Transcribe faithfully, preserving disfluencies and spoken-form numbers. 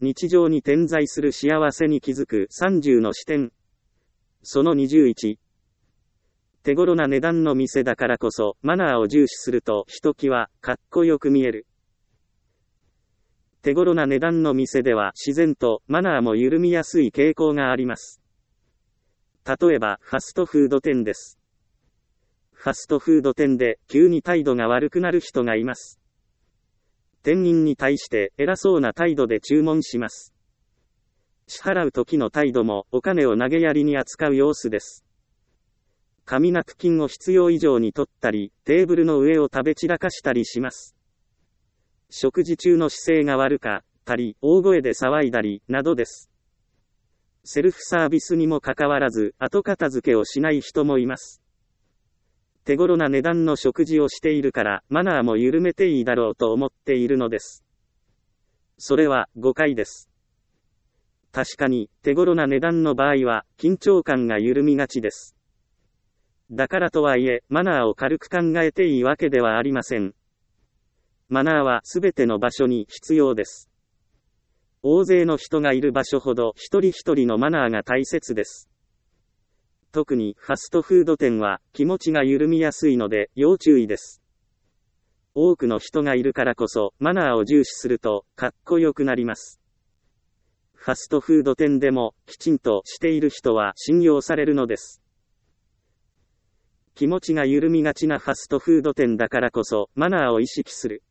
日常に点在する幸せに気づくさんじゅうの視点。そのにじゅういち。手頃な値段の店だからこそ、マナーを重視すると、ひときわ、かっこよく見える。手頃な値段の店では、自然と、マナーも緩みやすい傾向があります。例えば、ファストフード店です。ファストフード店で、急に態度が悪くなる人がいます。店員に対して、偉そうな態度で注文します。支払う時の態度も、お金を投げやりに扱う様子です。紙ナプキンを必要以上に取ったり、テーブルの上を食べ散らかしたりします。食事中の姿勢が悪かったり、大声で騒いだり、などです。セルフサービスにもかかわらず、後片付けをしない人もいます。手頃な値段の食事をしているから、マナーも緩めていいだろうと思っているのです。それは、誤解です。確かに、手頃な値段の場合は、緊張感が緩みがちです。だからとはいえ、マナーを軽く考えていいわけではありません。マナーはすべての場所に必要です。大勢の人がいる場所ほど一人一人のマナーが大切です。特にファストフード店は気持ちが緩みやすいので要注意です。多くの人がいるからこそマナーを重視するとかっこよくなります。ファストフード店でもきちんとしている人は信用されるのです。気持ちが緩みがちなファストフード店だからこそマナーを意識する。